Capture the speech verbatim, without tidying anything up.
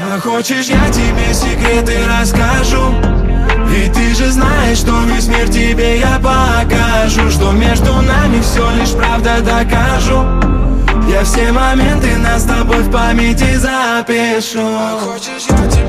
А хочешь, я тебе секреты расскажу? Ведь ты же знаешь, что весь мир тебе я покажу, что между нами все лишь правда докажу. Я все моменты нас с тобой в памяти запишу. А хочешь, я тебе